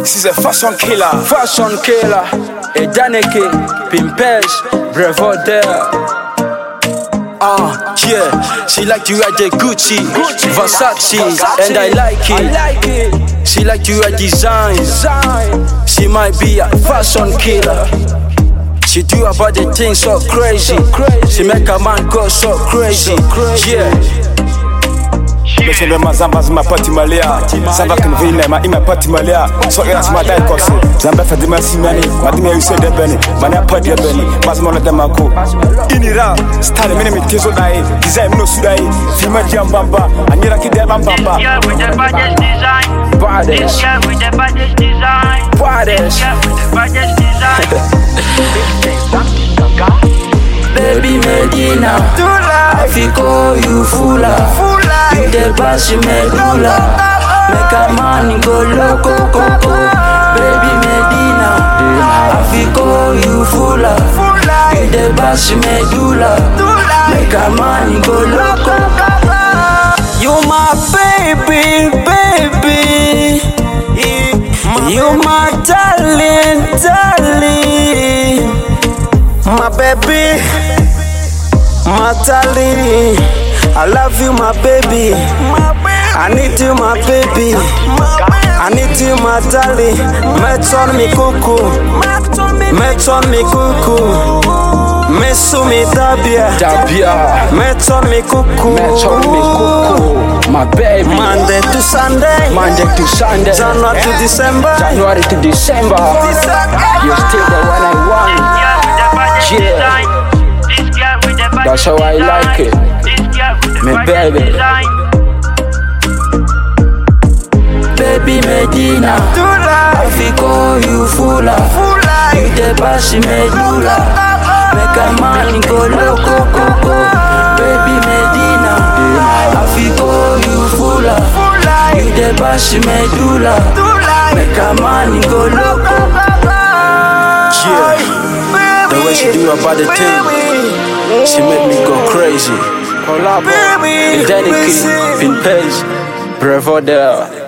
She's a fashion killer. Fashion killer. A Daneke, Pimpage, Brevo there. Yeah, she like to ride the Gucci, Versace, and I like it. She like to ride design. She might be a fashion killer. She do about the things so crazy. She make a man go so crazy. Yeah. Listen to my Zambas, my party Malia. Samba can be in my party Malia. So that's my dad cost. Zamba for the Messi money. Madame, you said the Benny. Mana party a Benny. Basmona de Mako. Inira, start a minute Tizo Dai. Design no Sudai. Fima Jambamba. And you're a kid Bamba. Yeah, with the baddest design. Baddest. Yeah, with the baddest design. Baddest. Yeah, with the baddest design. Baby Medina, I feel call you Fula. You the bash medulla, make a man go loco, coco. Baby Medina, I feel call you Fula. You the bash medulla, make a man go loco. You my baby, baby. You my darling, darling. My baby, my darling, I love you, my baby. I need you, my baby. I need you, my darling. Meton mi kuku, meton mi kuku, mesu mi dabia, meton mi kuku, my baby. Monday to Sunday, January to December, You're still the one I want. Yeah, that's how I like it. My baby. Baby Medina, I feel call you Fula. You the bash medulla, make a man go loco, coco. Baby Medina, I feel call you Fula. You the bash medulla, make a man go loco. Yeah. The way she do about the thing, she make me go crazy. Collabo, Daneke, Pimpage, Brevo there.